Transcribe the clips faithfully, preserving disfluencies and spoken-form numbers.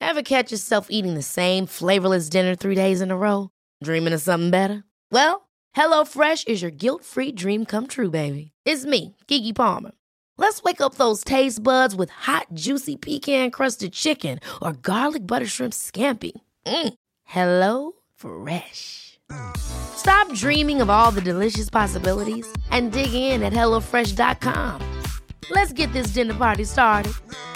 Ever catch yourself eating the same flavorless dinner three days in a row? Dreaming of something better? Well, HelloFresh is your guilt-free dream come true, baby. It's me, Keke Palmer. Let's wake up those taste buds with hot, juicy pecan-crusted chicken or garlic butter shrimp scampi. Mm. Hello Fresh. Stop dreaming of all the delicious possibilities and dig in at hello fresh dot com. Let's get this dinner party started.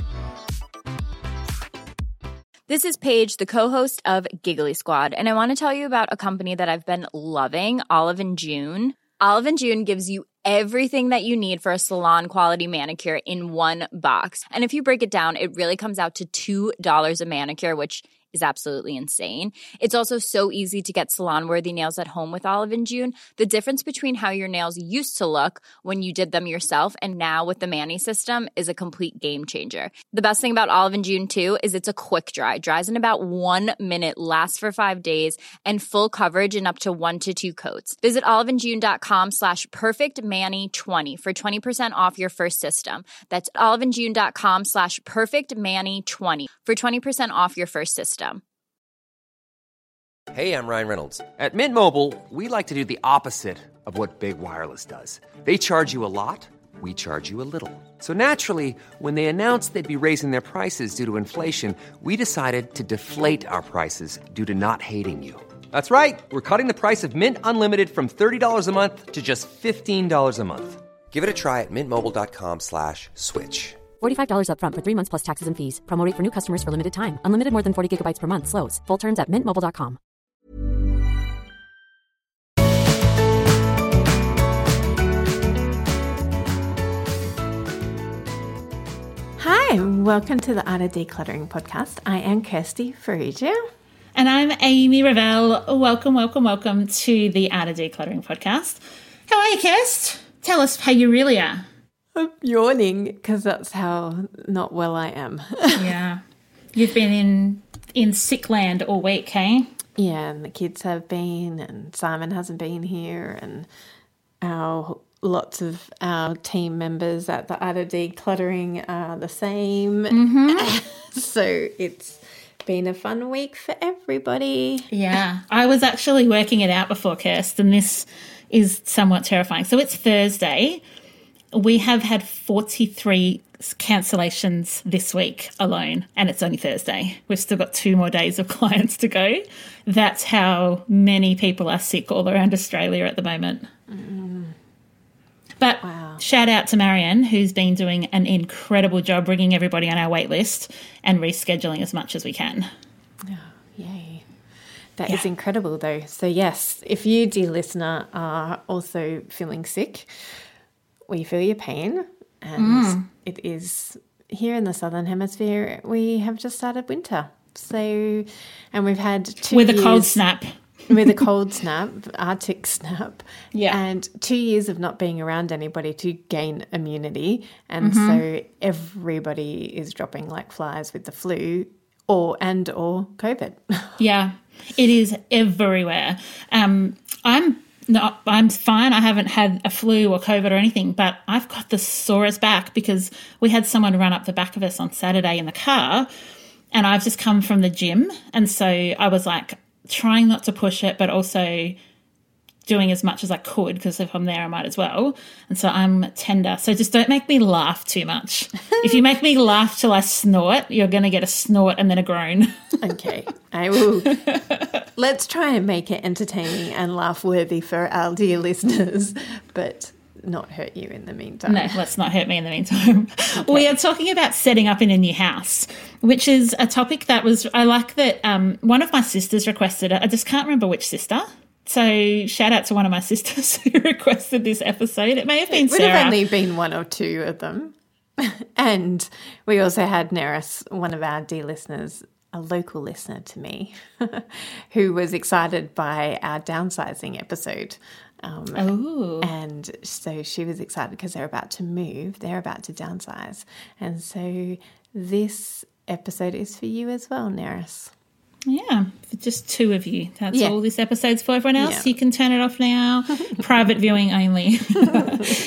This is Paige, the co-host of Giggly Squad, and I want to tell you about a company that I've been loving, Olive and June. Olive and June gives you everything that you need for a salon-quality manicure in one box. And if you break it down, it really comes out to two dollars a manicure, which is absolutely insane. It's also so easy to get salon-worthy nails at home with Olive and June. The difference between how your nails used to look when you did them yourself and now with the Mani system is a complete game changer. The best thing about Olive and June, too, is it's a quick dry. Dries in about one minute, lasts for five days, and full coverage in up to one to two coats. Visit oliveandjune.com slash perfectmani20 for twenty percent off your first system. That's oliveandjune.com slash perfectmani20 for twenty percent off your first system. Hey, I'm Ryan Reynolds. At Mint Mobile, we like to do the opposite of what Big Wireless does. They charge you a lot, we charge you a little. So naturally, when they announced they'd be raising their prices due to inflation, we decided to deflate our prices due to not hating you. That's right. We're cutting the price of Mint Unlimited from thirty dollars a month to just fifteen dollars a month. Give it a try at mintmobile.com slash switch. forty-five dollars up front for three months plus taxes and fees. Promo rate for new customers for limited time. Unlimited more than forty gigabytes per month. Slows full terms at mint mobile dot com. Hi, welcome to the Art of Decluttering podcast. I am Kirsty Farrugia. And I'm Amy Revell. Welcome, welcome, welcome to the Art of Decluttering podcast. How are you, Kirst? Tell us how you really are. I'm yawning because that's how not well I am. Yeah. You've been in, in sick land all week, hey? Yeah, and the kids have been, and Simon hasn't been here, and our lots of our team members at the Art of Decluttering are the same. Mm-hmm. So it's been a fun week for everybody. Yeah. I was actually working it out before, Kirst, and this is somewhat terrifying. So it's Thursday. We have had forty-three cancellations this week alone, and it's only Thursday. We've still got two more days of clients to go. That's how many people are sick all around Australia at the moment. Mm. But wow. Shout out to Marianne, who's been doing an incredible job bringing everybody on our wait list and rescheduling as much as we can. Oh, yay. That yeah. is incredible, though. So, yes, if you, dear listener, are also feeling sick, we feel your pain, and mm. it is here in the Southern Hemisphere, we have just started winter. So, and we've had two With years, a cold snap. with a cold snap, Arctic snap, yeah. and two years of not being around anybody to gain immunity. And mm-hmm. so everybody is dropping like flies with the flu or and or COVID. Yeah, it is everywhere. Um, I'm No, I'm fine. I haven't had a flu or COVID or anything, but I've got the sorest back because we had someone run up the back of us on Saturday in the car, and I've just come from the gym. And so I was like trying not to push it, but also doing as much as I could because if I'm there, I might as well. And so I'm tender. So just don't make me laugh too much. If you make me laugh till I snort, you're going to get a snort and then a groan. Okay, I will. Let's try and make it entertaining and laugh-worthy for our dear listeners, but not hurt you in the meantime. No, let's not hurt me in the meantime. Okay. We are talking about setting up in a new house, which is a topic that was, I like that um, one of my sisters requested it. I just can't remember which sister. So shout out to one of my sisters who requested this episode. It may have been Sarah. It would have only been one or two of them. And we also had Neris, one of our dear listeners, a local listener to me, who was excited by our downsizing episode. Um, oh. And so she was excited because they're about to move. They're about to downsize. And so this episode is for you as well, Neris. Yeah, for just two of you. That's yeah. all this episode's for. Everyone else, yeah. you can turn it off now. Private viewing only.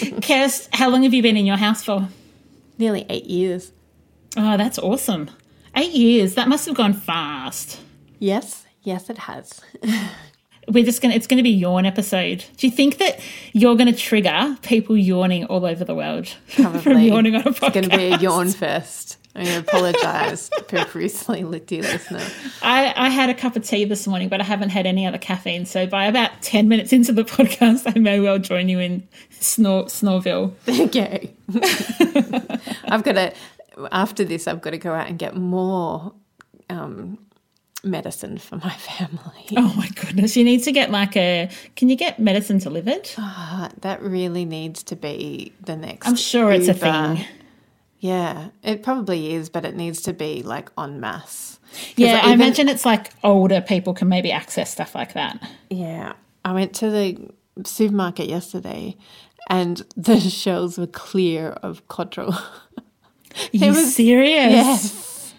Kirst, how long have you been in your house for? Nearly eight years. Oh, that's awesome. Eight years. That must have gone fast. Yes, yes, it has. We're just gonna. It's going to be yawn episode. Do you think that you're going to trigger people yawning all over the world from yawning on a podcast? It's going to be a yawn fest. I apologise profusely, dear listener. I, I had a cup of tea this morning, but I haven't had any other caffeine. So by about ten minutes into the podcast, I may well join you in snore Snoreville. Okay. I've got to. After this, I've got to go out and get more um, medicine for my family. Oh, my goodness. You need to get like a – can you get medicine delivered? Oh, that really needs to be the next I'm sure it's Uber. a thing. Yeah, it probably is, but it needs to be like en masse. Yeah, I, I even, imagine it's like older people can maybe access stuff like that. Yeah. I went to the supermarket yesterday and the shelves were clear of Codral. You was, serious? Yes.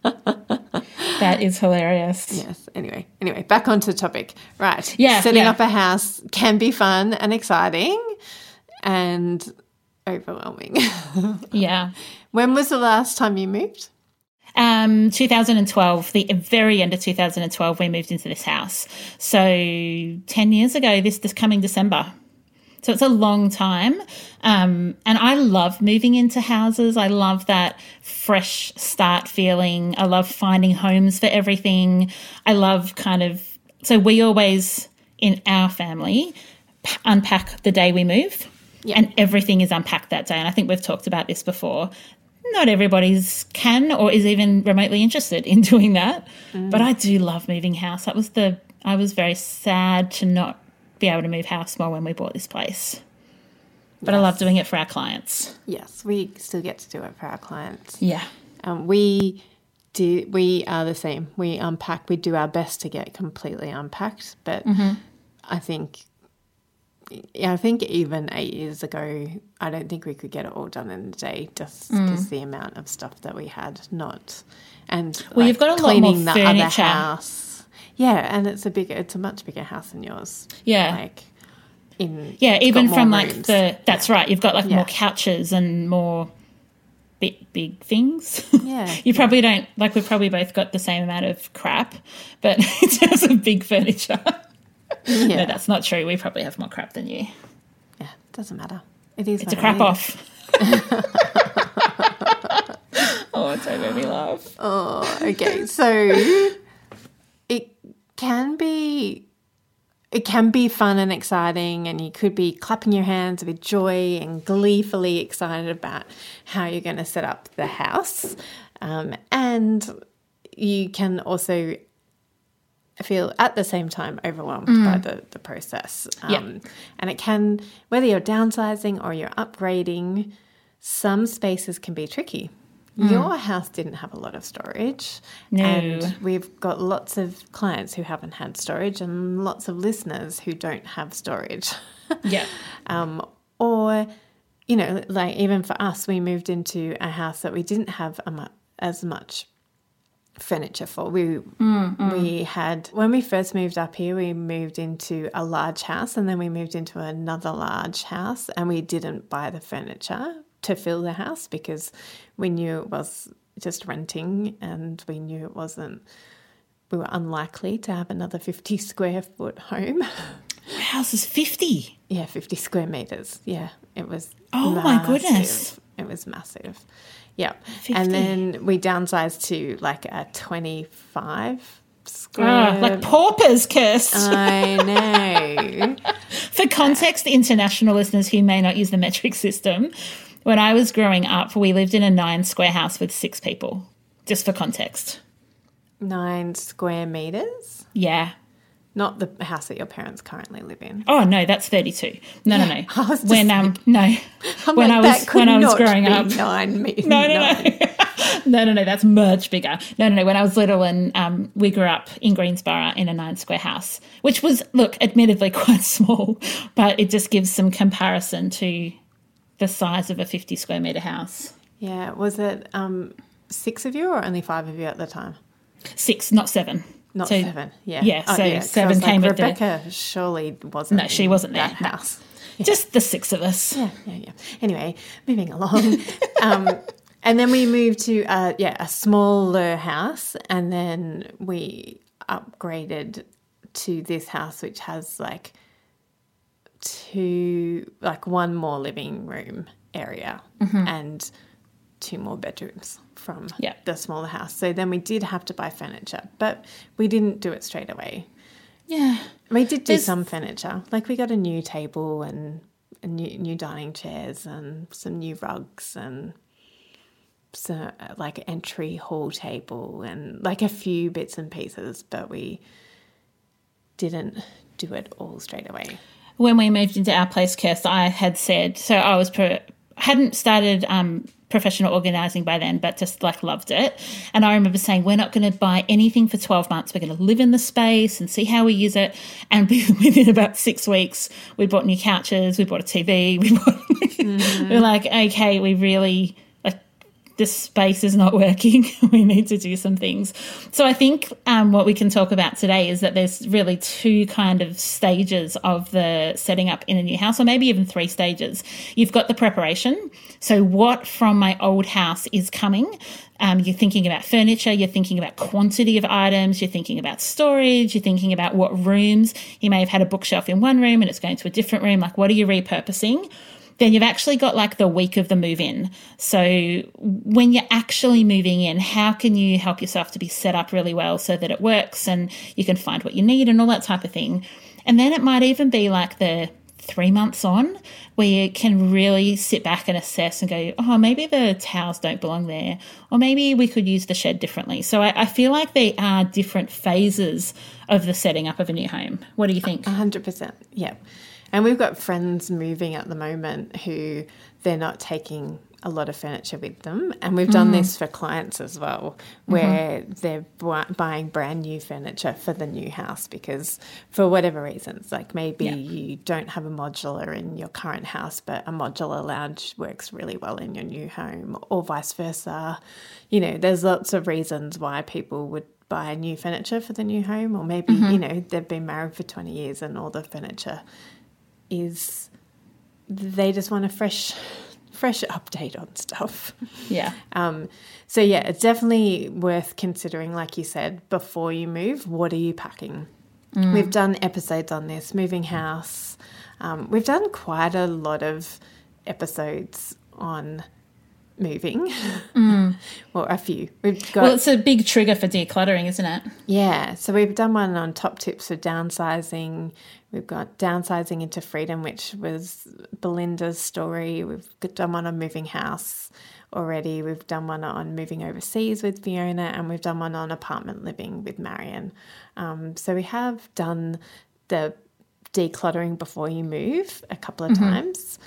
That is hilarious. Yes. Anyway, anyway, back onto the topic. Right. Yeah. Setting yeah. up a house can be fun and exciting and overwhelming. Yeah. When was the last time you moved? Um, two thousand twelve, the very end of two thousand twelve, we moved into this house. So ten years ago, this this coming December. So it's a long time. Um, and I love moving into houses. I love that fresh start feeling. I love finding homes for everything. I love kind of, so we always, in our family, p- unpack the day we move. Yeah. And everything is unpacked that day. And I think we've talked about this before. Not everybody's can or is even remotely interested in doing that. Mm. But I do love moving house. That was the, I was very sad to not be able to move house more when we bought this place. But yes. I love doing it for our clients. Yes, we still get to do it for our clients. Yeah. Um, we do. We are the same. We unpack. We do our best to get completely unpacked. But mm-hmm. I think, yeah, I think even eight years ago, I don't think we could get it all done in a day just because mm. the amount of stuff that we had. Not and well, like you've got a lot more the furniture. Other house. Yeah, and it's a bigger, it's a much bigger house than yours. Yeah, like in yeah, even from like rooms. the that's yeah. right. You've got like yeah. more couches and more big big things. Yeah, you probably don't like. We've probably both got the same amount of crap, but in terms of big furniture, yeah. no, that's not true. We probably have more crap than you. Yeah, doesn't matter. It is. It's a it crap is. off. Oh, it's made me laugh. Oh, okay. So it can be it can be fun and exciting, and you could be clapping your hands with joy and gleefully excited about how you're going to set up the house. Um, and you can also feel at the same time overwhelmed mm. by the, the process. Um, yeah. And it can, whether you're downsizing or you're upgrading, some spaces can be tricky. Mm. Your house didn't have a lot of storage. No. And we've got lots of clients who haven't had storage and lots of listeners who don't have storage. Yeah. um, or, you know, like even for us, we moved into a house that we didn't have a mu- as much furniture for. We mm, mm. we had, when we first moved up here, we moved into a large house and then we moved into another large house, and we didn't buy the furniture to fill the house because we knew it was just renting, and we knew it wasn't, we were unlikely to have another fifty square foot home. Our house is fifty. Yeah, fifty square metres. Yeah, it was Oh massive. my goodness. It was massive. Yeah. fifty. And then we downsized to like a twenty-five square. Ah, like paupers, Kirst. I know. For context, the international listeners who may not use the metric system, when I was growing up, we lived in a nine square house with six people, just for context. Nine square metres? Yeah. Not the house that your parents currently live in. Oh no, that's thirty-two. No, Yeah, no, no. I was just when um thinking- no, I'm when like, I was that could when I was not growing be up, nine metres. no, no, no. No, no, no, that's much bigger. No, no, no. When I was little and um, we grew up in Greensborough in a nine square house, which was, look, admittedly quite small, but it just gives some comparison to the size of a fifty square metre house. Yeah. Was it um, six of you or only five of you at the time? Six, not seven. Not So- seven. Yeah. yeah, Oh, so yeah, 'cause seven I was came like, with the- Rebecca surely wasn't. No, she in wasn't that there, no. house. Just the six of us. Yeah, yeah, yeah. Anyway, moving along. um, And then we moved to, uh, yeah, a smaller house, and then we upgraded to this house, which has like two, like one more living room area mm-hmm. and two more bedrooms from yeah. the smaller house. So then we did have to buy furniture, but we didn't do it straight away. Yeah. We did do There's... some furniture. Like we got a new table and a new, new dining chairs and some new rugs and so like entry hall table and like a few bits and pieces, but we didn't do it all straight away. When we moved into our place, Kirst, I had said, so I was pro, hadn't started um, professional organising by then, but just like loved it. And I remember saying, we're not going to buy anything for twelve months. We're going to live in the space and see how we use it. And within about six weeks, we bought new couches, we bought a T V. We bought, mm-hmm. We're like, okay, we really... this space is not working. We need to do some things. So I think um, what we can talk about today is that there's really two kind of stages of the setting up in a new house, or maybe even three stages. You've got the preparation. So what from my old house is coming? Um, you're thinking about furniture, you're thinking about quantity of items, you're thinking about storage, you're thinking about what rooms. You may have had a bookshelf in one room and it's going to a different room. Like, what are you repurposing? Then you've actually got like the week of the move in. So when you're actually moving in, how can you help yourself to be set up really well so that it works and you can find what you need and all that type of thing. And then it might even be like the three months on where you can really sit back and assess and go, oh, maybe the towels don't belong there, or maybe we could use the shed differently. So I, I feel like there are different phases of the setting up of a new home. What do you think? one hundred percent, yeah. And we've got friends moving at the moment who they're not taking a lot of furniture with them. And we've done mm. this for clients as well, where mm-hmm. they're bu- buying brand new furniture for the new house because for whatever reasons, like maybe yeah. you don't have a modular in your current house, but a modular lounge works really well in your new home, or vice versa. You know, there's lots of reasons why people would buy new furniture for the new home, or maybe, mm-hmm. you know, they've been married for twenty years and all the furniture is they just want a fresh fresh update on stuff. Yeah. Um, so, yeah, it's definitely worth considering, like you said, before you move, what are you packing? Mm. We've done episodes on this, moving house. Um, we've done quite a lot of episodes on moving. Mm. Well, a few. We've got, well, it's a big trigger for decluttering, isn't it? Yeah. So we've done one on top tips for downsizing. We've got downsizing into freedom, which was Belinda's story. We've done one on moving house already. We've done one on moving overseas with Fiona, and we've done one on apartment living with Marion. Um, so we have done the decluttering before you move a couple of mm-hmm. times.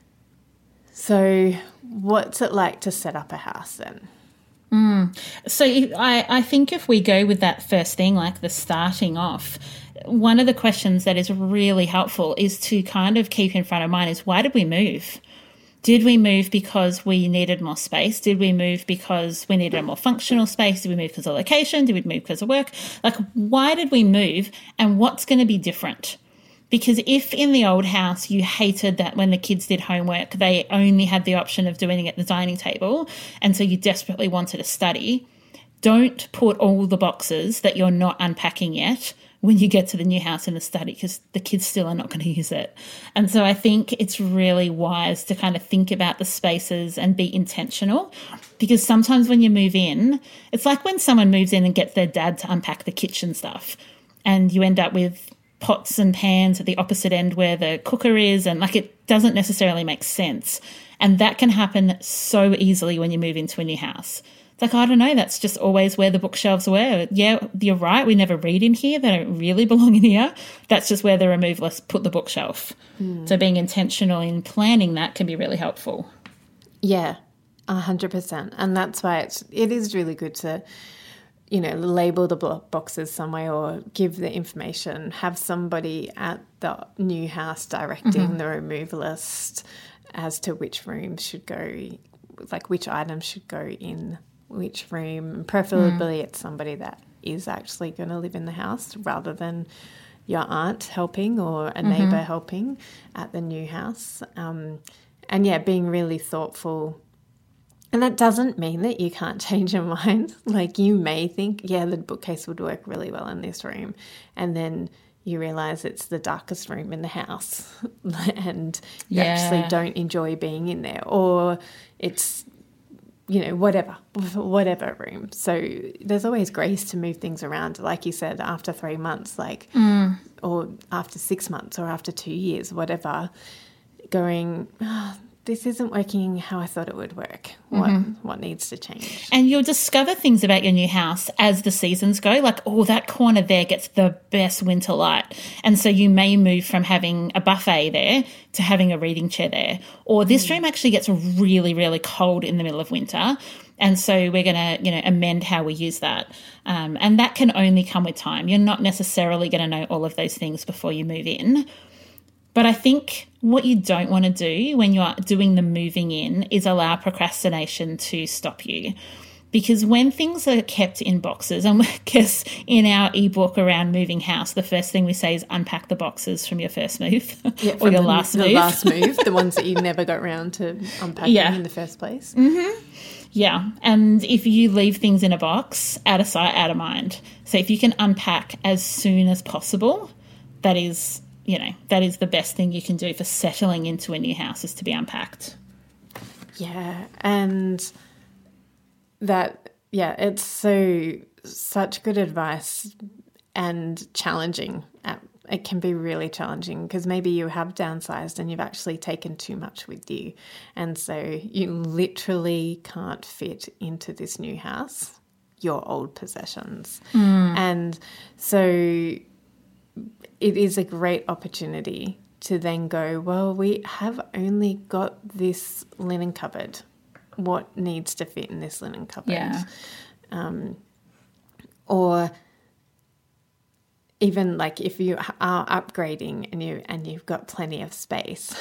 So what's it like to set up a house then? Mm. So I, I think if we go with that first thing, like the starting off, one of the questions that is really helpful is to kind of keep in front of mind is, why did we move? Did we move because we needed more space? Did we move because we needed a more functional space? Did we move because of location? Did we move because of work? Like, why did we move and what's going to be different? Because if in the old house you hated that when the kids did homework, they only had the option of doing it at the dining table, and so you desperately wanted to study, don't put all the boxes that you're not unpacking yet when you get to the new house in the study, because the kids still are not going to use it. And so I think it's really wise to kind of think about the spaces and be intentional, because sometimes when you move in, it's like when someone moves in and gets their dad to unpack the kitchen stuff, and you end up with pots and pans at the opposite end where the cooker is, and like it doesn't necessarily make sense. And that can happen so easily when you move into a new house. It's like, I don't know, that's just always where the bookshelves were. Yeah, you're right, we never read in here. They don't really belong in here. That's just where the removalists put the bookshelf. Mm. So being intentional in planning that can be really helpful. Yeah, one hundred percent. And that's why it's, it is really good to, you know, label the boxes somewhere or give the information, have somebody at the new house directing mm-hmm. the removalist as to which rooms should go, like which items should go in which room. Preferably mm. it's somebody that is actually going to live in the house rather than your aunt helping or a neighbour mm-hmm. helping at the new house. Um, and, yeah, being really thoughtful And that doesn't mean that you can't change your mind. Like you may think, yeah, the bookcase would work really well in this room. And then you realise it's the darkest room in the house and you Yeah. actually don't enjoy being in there. Or it's, you know, whatever, whatever room. So there's always grace to move things around. Like you said, after three months, like, Mm. or after six months or after two years, whatever, going, oh, this isn't working how I thought it would work. What Mm-hmm. what needs to change? And you'll discover things about your new house as the seasons go, like, oh, that corner there gets the best winter light. And so you may move from having a buffet there to having a reading chair there. Or this room actually gets really, really cold in the middle of winter. And so we're going to, you know, amend how we use that. Um, and that can only come with time. You're not necessarily going to know all of those things before you move in. But I think what you don't want to do when you're doing the moving in is allow procrastination to stop you. Because when things are kept in boxes, and I guess in our ebook around moving house, the first thing we say is unpack the boxes from your first move Yeah, or from your the, last the move. last move, the ones that you never got around to unpacking Yeah. in the first place. Yeah, and if you leave things in a box, out of sight, out of mind. So if you can unpack as soon as possible, that is, you know, that is the best thing you can do for settling into a new house, is to be unpacked. Yeah, and that, yeah, it's so, such good advice and challenging. It can be really challenging because maybe you have downsized and you've actually taken too much with you. And so you literally can't fit into this new house your old possessions. And so it is a great opportunity to then go, well, we have only got this linen cupboard. What needs to fit in this linen cupboard? Yeah. Um, or even like if you are upgrading and you and you've got plenty of space,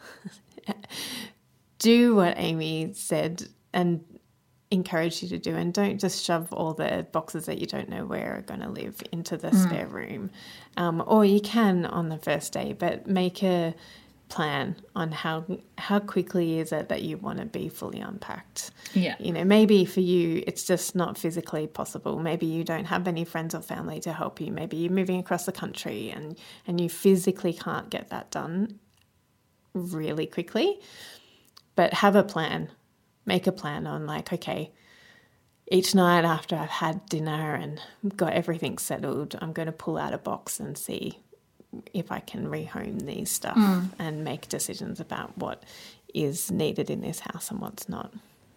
do what Amy said and encourage you to do, and don't just shove all the boxes that you don't know where are going to live into the Mm. spare room. Um, or you can on the first day, but make a plan on how how quickly is it that you want to be fully unpacked. Yeah. You know, maybe for you it's just not physically possible. Maybe you don't have any friends or family to help you. Maybe you're moving across the country and and you physically can't get that done really quickly. But have a plan. Make a plan on like, okay, each night after I've had dinner and got everything settled, I'm going to pull out a box and see if I can rehome these stuff Mm. and make decisions about what is needed in this house and what's not.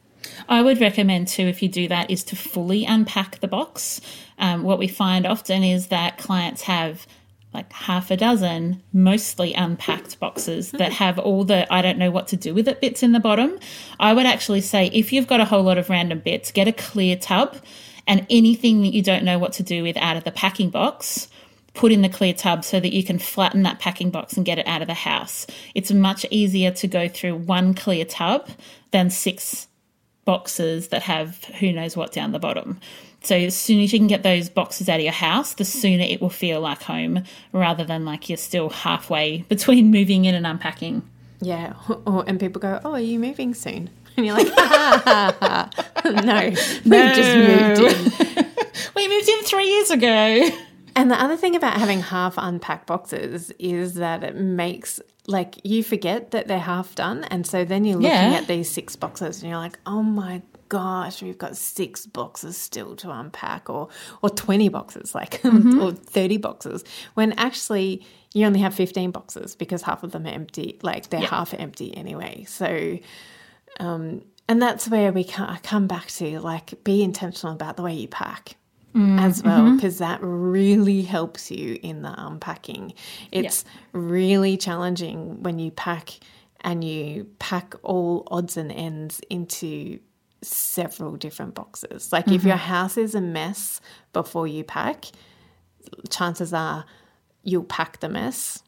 I would recommend too, if you do that, is to fully unpack the box. Um, what we find often is that clients have like half a dozen mostly unpacked boxes that have all the I don't know what to do with it bits in the bottom. I would actually say if you've got a whole lot of random bits, get a clear tub, and anything that you don't know what to do with out of the packing box, put in the clear tub so that you can flatten that packing box and get it out of the house. It's much easier to go through one clear tub than six boxes that have who knows what down the bottom. So as soon as you can get those boxes out of your house, the sooner it will feel like home, rather than like you're still halfway between moving in and unpacking. Yeah. Or, and people go, oh, are you moving soon? And you're like, ha, ha, ha, ha. No, we've just moved in. We moved in three years ago. And the other thing about having half unpacked boxes is that it makes, like, you forget that they're half done. And so then you're looking Yeah. at these six boxes and you're like, oh my gosh, we've got six boxes still to unpack, or or twenty boxes, like, Mm-hmm. or thirty boxes, when actually you only have fifteen boxes because half of them are empty, like they're Yeah. half empty anyway. So, um, and that's where we ca- come back to, like, be intentional about the way you pack. As well, because that really helps you in the unpacking. It's really challenging when you pack and you pack all odds and ends into several different boxes. Like if your house is a mess before you pack, chances are you'll pack the mess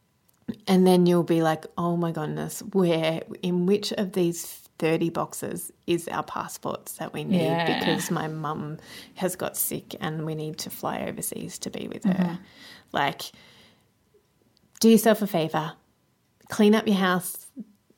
and then you'll be like, oh my goodness, where, in which of these thirty boxes is our passports that we need Yeah. because my mum has got sick and we need to fly overseas to be with her. Like, do yourself a favour, clean up your house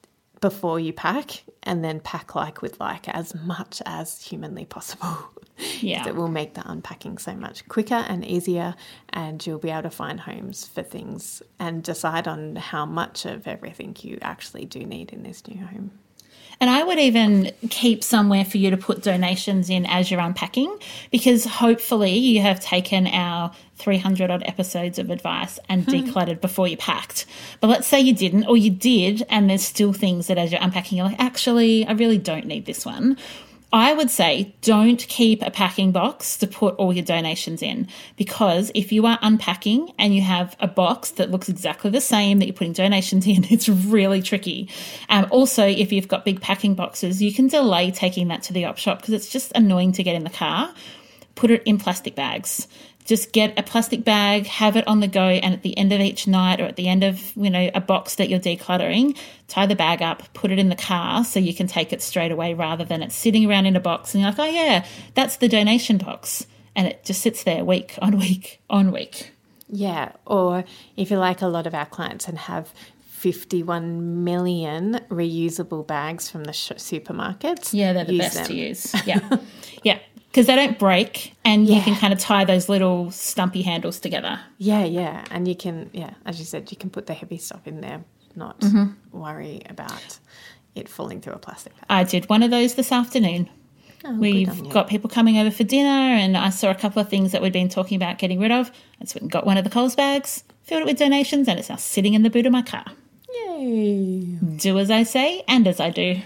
before you pack, and then pack like with like as much as humanly possible. Yeah. It will make the unpacking so much quicker and easier, and you'll be able to find homes for things and decide on how much of everything you actually do need in this new home. And I would even keep somewhere for you to put donations in as you're unpacking, because hopefully you have taken our three hundred odd episodes of advice and decluttered before you packed. But let's say you didn't, or you did, and there's still things that as you're unpacking, you're like, actually, I really don't need this one. I would say don't keep a packing box to put all your donations in, because if you are unpacking and you have a box that looks exactly the same that you're putting donations in, it's really tricky. Um, also, if you've got big packing boxes, you can delay taking that to the op shop because it's just annoying to get in the car. Put it in plastic bags. Just get a plastic bag, have it on the go, and at the end of each night or at the end of, you know, a box that you're decluttering, tie the bag up, put it in the car so you can take it straight away rather than it's sitting around in a box and you're like, oh, yeah, that's the donation box. And it just sits there week on week on week. Yeah, or if you're like a lot of our clients and have fifty-one million reusable bags from the sh- supermarkets. Yeah, they're the best them. to use. Yeah, yeah. Because they don't break, and yeah. you can kind of tie those little stumpy handles together. Yeah, yeah. And you can, yeah, as you said, you can put the heavy stuff in there, not mm-hmm. worry about it falling through a plastic bag. I did one of those this afternoon. Oh, We've got people coming over for dinner, and I saw a couple of things that we'd been talking about getting rid of. I just went and got one of the Coles bags, filled it with donations, and it's now sitting in the boot of my car. Yay. Do as I say and as I do.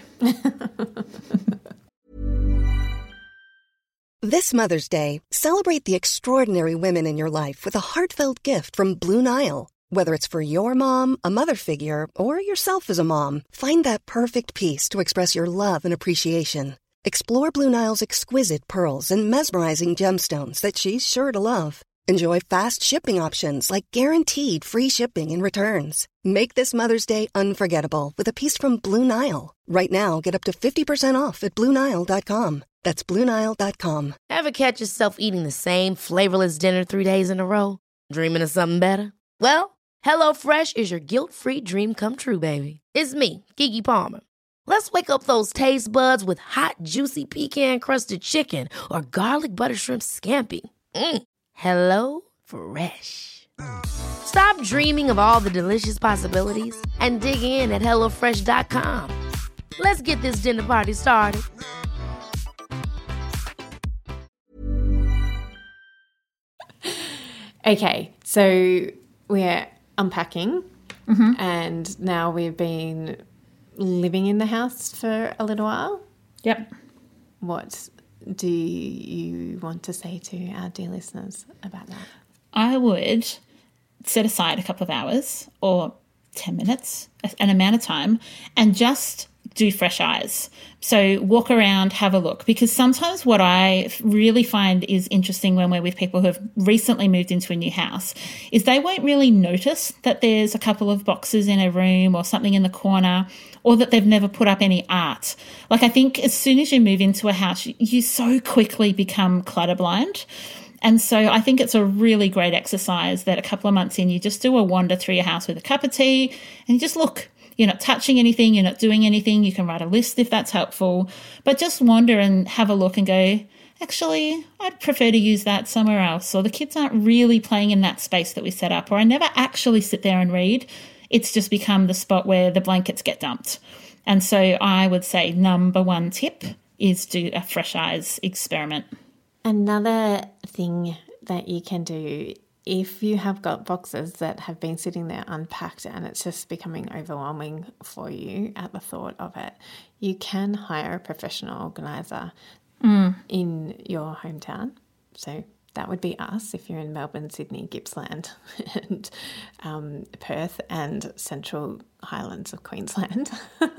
This Mother's Day, celebrate the extraordinary women in your life with a heartfelt gift from Blue Nile. Whether it's for your mom, a mother figure, or yourself as a mom, find that perfect piece to express your love and appreciation. Explore Blue Nile's exquisite pearls and mesmerizing gemstones that she's sure to love. Enjoy fast shipping options like guaranteed free shipping and returns. Make this Mother's Day unforgettable with a piece from Blue Nile. Right now, get up to fifty percent off at Blue Nile dot com. That's Blue Nile dot com. Ever catch yourself eating the same flavorless dinner three days in a row? Dreaming of something better? Well, HelloFresh is your guilt-free dream come true, baby. It's me, Keke Palmer. Let's wake up those taste buds with hot, juicy pecan-crusted chicken or garlic butter shrimp scampi. Mm. Hello Fresh. Stop dreaming of all the delicious possibilities and dig in at hello fresh dot com. Let's get this dinner party started. Okay, so we're unpacking, mm-hmm. and now we've been living in the house for a little while. Yep. What do you want to say to our dear listeners about that? I would set aside a couple of hours or ten minutes, an amount of time, and just do fresh eyes. So walk around, have a look, because sometimes what I really find is interesting when we're with people who have recently moved into a new house is they won't really notice that there's a couple of boxes in a room or something in the corner, or that they've never put up any art. Like, I think as soon as you move into a house, you so quickly become clutter blind. And so I think it's a really great exercise that a couple of months in, you just do a wander through your house with a cup of tea and you just look. You're not touching anything, you're not doing anything. You can write a list if that's helpful, but just wander and have a look and go, actually, I'd prefer to use that somewhere else, or the kids aren't really playing in that space that we set up, or I never actually sit there and read. It's just become the spot where the blankets get dumped. And so I would say number one tip is do a fresh eyes experiment. Another thing that you can do, if you have got boxes that have been sitting there unpacked and it's just becoming overwhelming for you at the thought of it, you can hire a professional organiser mm. in your hometown. So that would be us if you're in Melbourne, Sydney, Gippsland and um, Perth and Central Highlands of Queensland.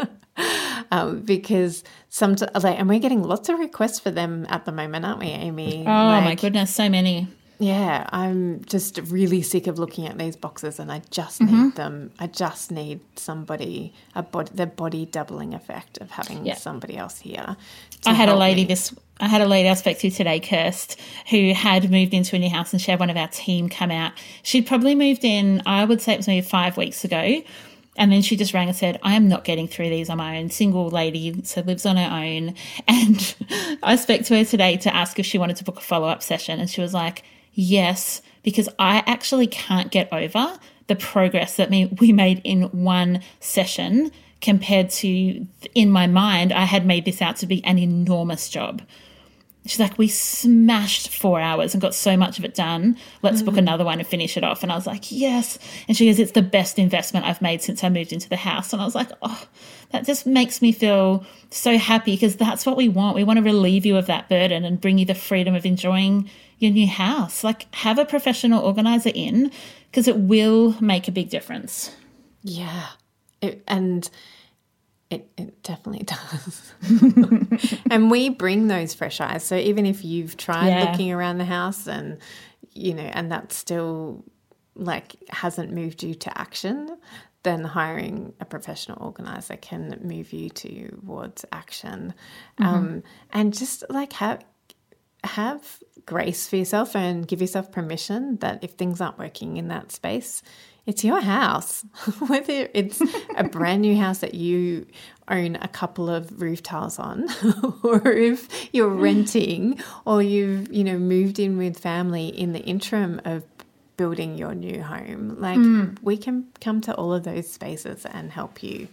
um, because some, like, and we're getting lots of requests for them at the moment, aren't we, Amy? Oh, like, my goodness, so many. Yeah, I'm just really sick of looking at these boxes and I just need mm-hmm. them. I just need somebody, a body, the body doubling effect of having yeah. somebody else here. I had a lady me. this, I had a lady I spoke to today, Kirst, who had moved into a new house and she had one of our team come out. She'd probably moved in, I would say it was maybe five weeks ago. And then she just rang and said, I am not getting through these on my own. Single lady, so lives on her own. And I spoke to her today to ask if she wanted to book a follow-up session. And she was like, yes, because I actually can't get over the progress that we made in one session compared to, in my mind, I had made this out to be an enormous job. She's like, we smashed four hours and got so much of it done. Let's mm-hmm. book another one and finish it off. And I was like, yes. And she goes, it's the best investment I've made since I moved into the house. And I was like, oh, that just makes me feel so happy because that's what we want. We want to relieve you of that burden and bring you the freedom of enjoying your new house. Like, have a professional organizer in because it will make a big difference. Yeah. It, and... It, it definitely does. And we bring those fresh eyes. So even if you've tried yeah. looking around the house and, you know, and that still like hasn't moved you to action, then hiring a professional organizer can move you towards action. Mm-hmm. Um, and just like have, have grace for yourself and give yourself permission that if things aren't working in that space, it's your house. Whether it's a brand new house that you own a couple of roof tiles on, or if you're renting, or you've, you know, moved in with family in the interim of building your new home, like mm. we can come to all of those spaces and help you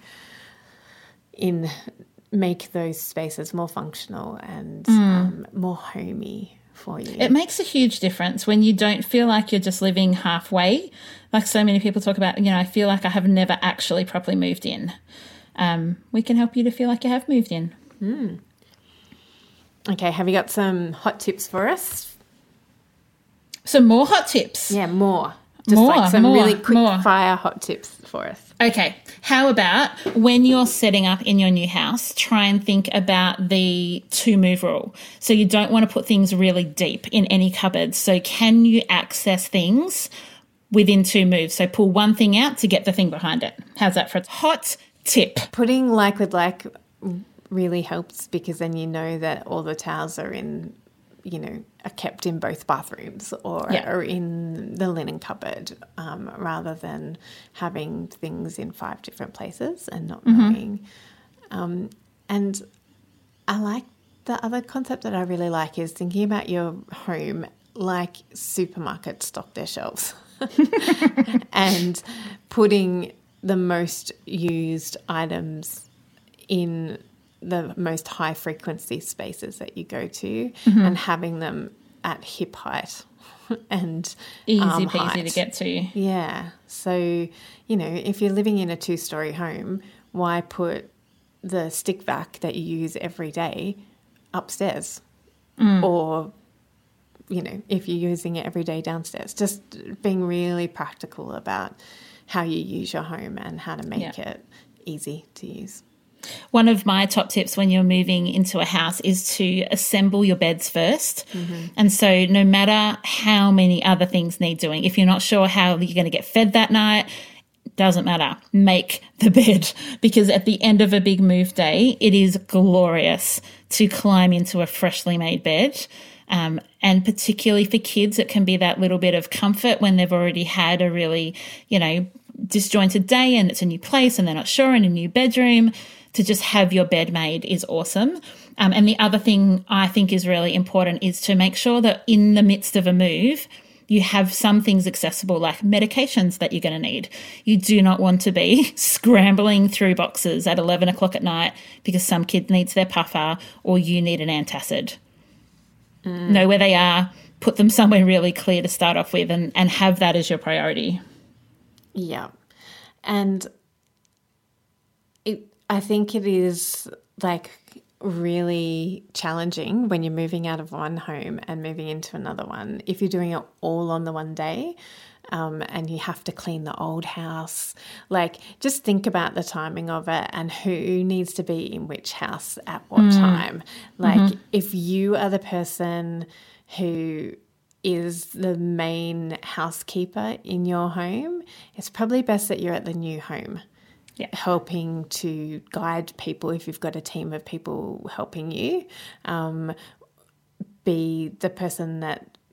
in make those spaces more functional and mm. um, more homey for you. It makes a huge difference when you don't feel like you're just living halfway. Like so many people talk about, you know, I feel like I have never actually properly moved in. Um, we can help you to feel like you have moved in. Mm. Okay, have you got some hot tips for us? Some more hot tips? Yeah, more. Just more, like some more, really quick more. fire hot tips for us. Okay. How about when you're setting up in your new house, try and think about the two-move rule. So you don't want to put things really deep in any cupboards. So can you access things within two moves? So pull one thing out to get the thing behind it. How's that for a hot tip? Putting like with like really helps because then you know that all the towels are in, you know, are kept in both bathrooms or yeah. are in the linen cupboard um, rather than having things in five different places and not mm-hmm. knowing. Um, and I like the other concept that I really like is thinking about your home like supermarkets stock their shelves and putting the most used items in the most high frequency spaces that you go to mm-hmm. and having them at hip height and easy um, peasy height. to get to. Yeah. So, you know, if you're living in a two-story home, why put the stick vac that you use every day upstairs? Mm. Or, you know, if you're using it every day downstairs, just being really practical about how you use your home and how to make yeah. it easy to use. One of my top tips when you're moving into a house is to assemble your beds first. Mm-hmm. And so no matter how many other things need doing, if you're not sure how you're going to get fed that night, doesn't matter. Make the bed because at the end of a big move day, it is glorious to climb into a freshly made bed. Um, and particularly for kids, it can be that little bit of comfort when they've already had a really, you know, disjointed day and it's a new place and they're not sure in a new bedroom. To just have your bed made is awesome. Um, and the other thing I think is really important is to make sure that in the midst of a move, you have some things accessible like medications that you're going to need. You do not want to be scrambling through boxes at eleven o'clock at night because some kid needs their puffer or you need an antacid. Mm. Know where they are, put them somewhere really clear to start off with and, and have that as your priority. Yeah. And it, I think it is like really challenging when you're moving out of one home and moving into another one. If you're doing it all on the one day um, and you have to clean the old house, like just think about the timing of it and who needs to be in which house at what mm. time. Like mm-hmm. if you are the person who is the main housekeeper in your home, it's probably best that you're at the new home. Yeah. Helping to guide people if you've got a team of people helping you. Um, be the person that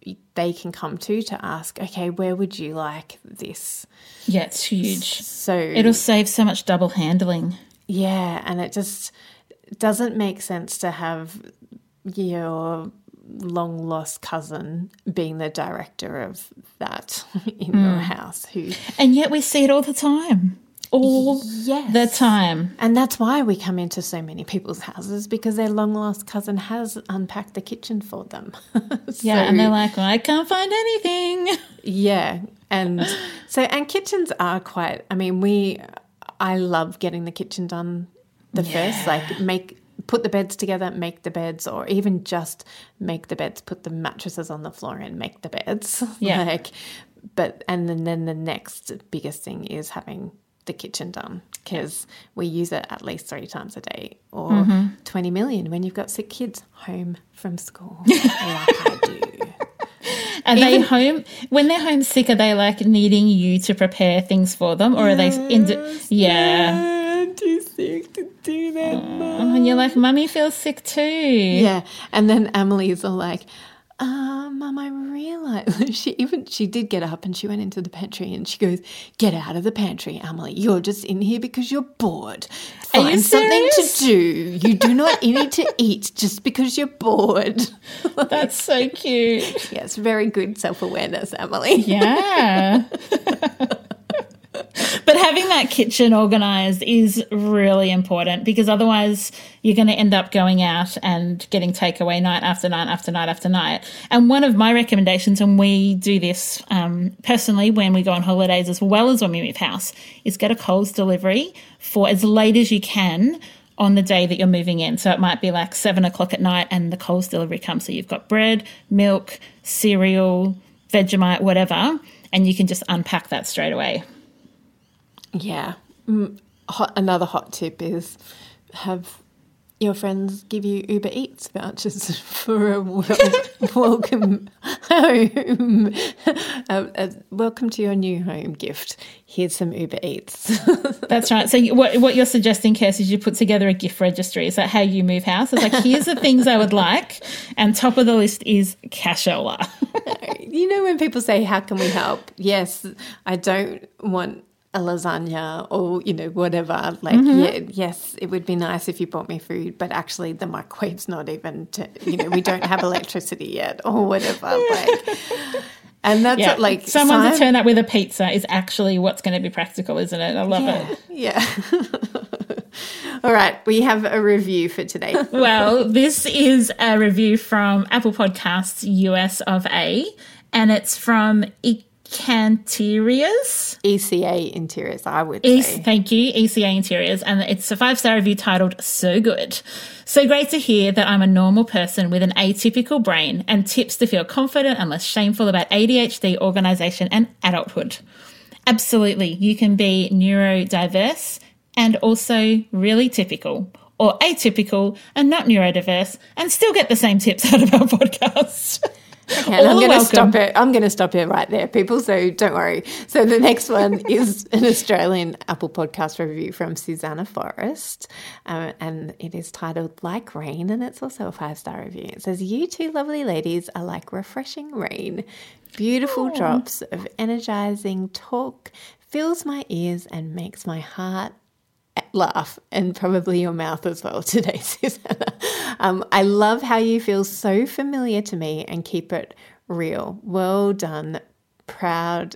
they can come to to ask, okay, where would you like this? Yeah, it's huge. So it'll save so much double handling. Yeah, and it just doesn't make sense to have your long lost cousin being the director of that in mm. your house. Who, and yet we see it all the time. All yes. the time. And that's why we come into so many people's houses, because their long lost cousin has unpacked the kitchen for them. so, yeah, and they're like, well, I can't find anything. Yeah. And so, and kitchens are quite, I mean, we, I love getting the kitchen done the yeah. first, like make, put the beds together, make the beds, or even just make the beds, put the mattresses on the floor and make the beds. Yeah. Like, but, and then, then the next biggest thing is having the kitchen done, because we use it at least three times a day, or mm-hmm. twenty million when you've got sick kids home from school, like I do. Are Even, they home when they're homesick? Are they like needing you to prepare things for them, or yes, are they? In, yeah, I'm too sick to do that. Oh, and you're like, Mummy feels sick too. Yeah, and then Emily's all like, Uh, Mum, I realised she even she did get up and she went into the pantry and she goes, "Get out of the pantry, Emily. You're just in here because you're bored. Find something to do. You do not need to eat just because you're bored." That's so cute. Yes, very good self-awareness, Emily. Yeah. But having that kitchen organised is really important, because otherwise you're going to end up going out and getting takeaway night after night after night after night. And one of my recommendations, and we do this um, personally when we go on holidays as well as when we move house, is get a Coles delivery for as late as you can on the day that you're moving in. So it might be like seven o'clock at night and the Coles delivery comes. So you've got bread, milk, cereal, Vegemite, whatever, and you can just unpack that straight away. Yeah. Mm, hot, another hot tip is have your friends give you Uber Eats vouchers for a wel- welcome home. Uh, uh, welcome to your new home gift. Here's some Uber Eats. That's right. So you, what, what you're suggesting, Kirst, is you put together a gift registry. Is that how you move house? It's like, here's the things I would like, and top of the list is cashola. You know when people say, how can we help? Yes, I don't want a lasagna or, you know, whatever. Like, mm-hmm. yeah, yes, it would be nice if you bought me food, but actually the microwave's not even, to, you know, we don't have electricity yet or whatever. Like, and that's yeah. what, like, someone Simon, to turn up with a pizza is actually what's going to be practical, isn't it? I love yeah, it. Yeah. All right, we have a review for today. Well, this is a review from Apple Podcasts U S of A, and it's from Ecanteriors. E C A Interiors, I would e- say. Thank you, E C A Interiors. And it's a five-star review titled, "So Good. So great to hear that I'm a normal person with an atypical brain and tips to feel confident and less shameful about A D H D, organisation and adulthood. Absolutely, you can be neurodiverse and also really typical, or atypical and not neurodiverse, and still get the same tips out of our podcast." Okay, and I'm going to stop it. I'm going to stop it right there, people. So don't worry. So the next one is an Australian Apple Podcast review from Susanna Forrest, um, and it is titled "Like Rain," and it's also a five-star review. It says, "You two lovely ladies are like refreshing rain. Beautiful Aww. drops of energizing talk fills my ears and makes my heart laugh, and probably your mouth as well today, Susanna. Um, I love how you feel so familiar to me and keep it real. Well done, proud.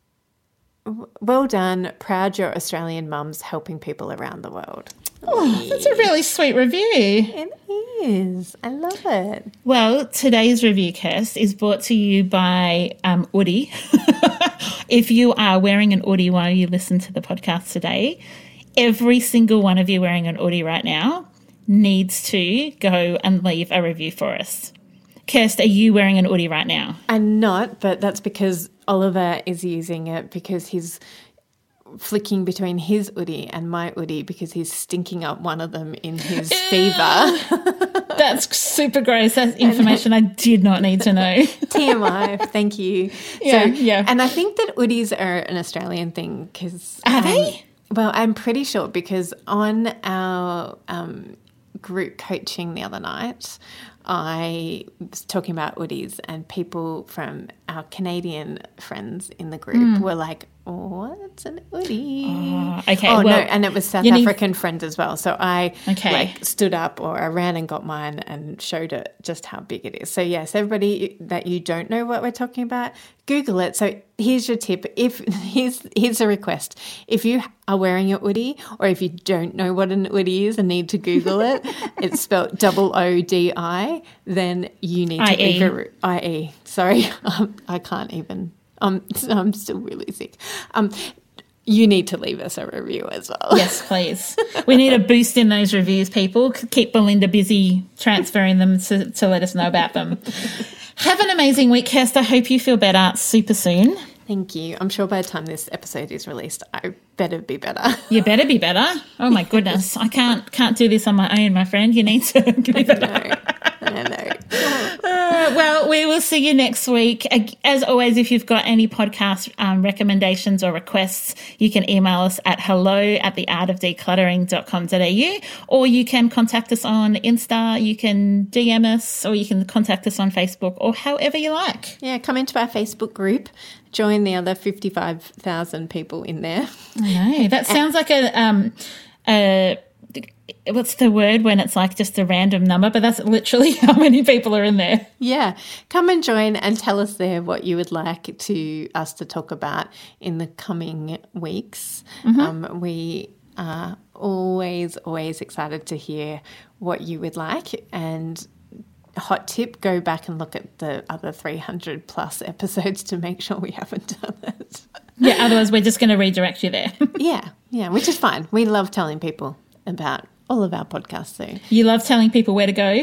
Well done, proud your Australian mums helping people around the world." Oh, that's a really sweet review. It is. I love it. Well, today's review, Kirst, is brought to you by um, Oodie. If you are wearing an Oodie while you listen to the podcast today, every single one of you wearing an Oodie right now needs to go and leave a review for us. Kirst, are you wearing an Oodie right now? I'm not, but that's because Oliver is using it because he's flicking between his Oodie and my Oodie because he's stinking up one of them in his fever. That's super gross. That's information I did not need to know. T M I, thank you. Yeah, so, yeah. And I think that Oodies are an Australian thing because... Are um, they? Well, I'm pretty sure because on our um, group coaching the other night, I was talking about Oodies, and people from our Canadian friends in the group mm. were like, what's an Oodie? Oh, okay. Oh, well, no, and it was South need... African friends as well. So I okay. like stood up, or I ran and got mine and showed it just how big it is. So yes, everybody that you don't know what we're talking about, Google it. So here's your tip. If here's here's a request. If you are wearing your Oodie, or if you don't know what an Oodie is and need to Google it, it's spelled double O D I, then you need to I E. leave a I E. Sorry, um, I can't even. Um, I'm still really sick. Um, you need to leave us a review as well. Yes, please. We need a boost in those reviews, people. Keep Belinda busy transferring them to, to let us know about them. Have an amazing week, Kirst. I hope you feel better super soon. Thank you. I'm sure by the time this episode is released, I better be better. You better be better. Oh, my goodness. I can't can't do this on my own, my friend. You need to be better. I know. Uh, well, we will see you next week. As always, if you've got any podcast um, recommendations or requests, you can email us at hello at the art of decluttering dot com dot a u, or you can contact us on Insta, you can D M us, or you can contact us on Facebook, or however you like. Yeah, come into our Facebook group. Join the other fifty-five thousand people in there. I know. That sounds like a... Um, a what's the word when it's like just a random number, but that's literally how many people are in there. Yeah. Come and join and tell us there what you would like to us to talk about in the coming weeks. Mm-hmm. Um, we are always, always excited to hear what you would like. And hot tip, go back and look at the other three hundred plus episodes to make sure we haven't done it. Yeah, otherwise we're just going to redirect you there. yeah, yeah, which is fine. We love telling people about all of our podcasts. So you love telling people where to go?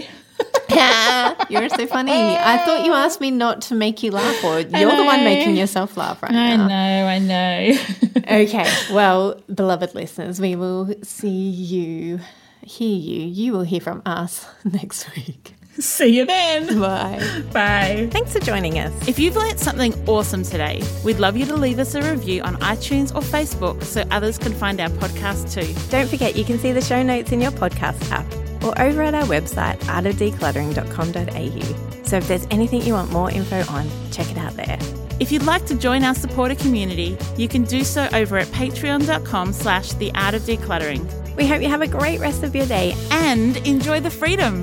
You're so funny. I thought you asked me not to make you laugh, or you're the one making yourself laugh right I now. I know, I know. Okay, well, beloved listeners, we will see you, hear you, you will hear from us next week. See you then. Bye. Bye. Thanks for joining us. If you've learnt something awesome today, we'd love you to leave us a review on iTunes or Facebook so others can find our podcast too. Don't forget you can see the show notes in your podcast app or over at our website, art of decluttering dot com dot a u. So if there's anything you want more info on, check it out there. If you'd like to join our supporter community, you can do so over at patreon.com slash the art of decluttering. We hope you have a great rest of your day and enjoy the freedom.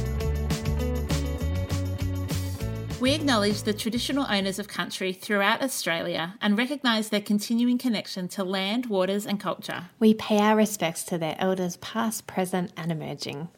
We acknowledge the traditional owners of country throughout Australia and recognise their continuing connection to land, waters and culture. We pay our respects to their elders past, present and emerging.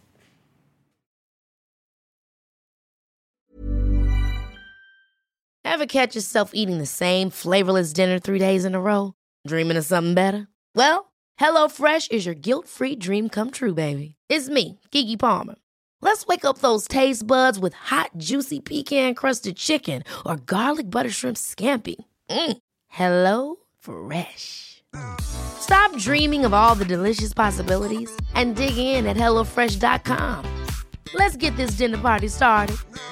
Ever catch yourself eating the same flavourless dinner three days in a row? Dreaming of something better? Well, HelloFresh is your guilt-free dream come true, baby. It's me, Keke Palmer. Let's wake up those taste buds with hot, juicy pecan-crusted chicken or garlic butter shrimp scampi. Mm. Hello Fresh. Stop dreaming of all the delicious possibilities and dig in at hello fresh dot com. Let's get this dinner party started.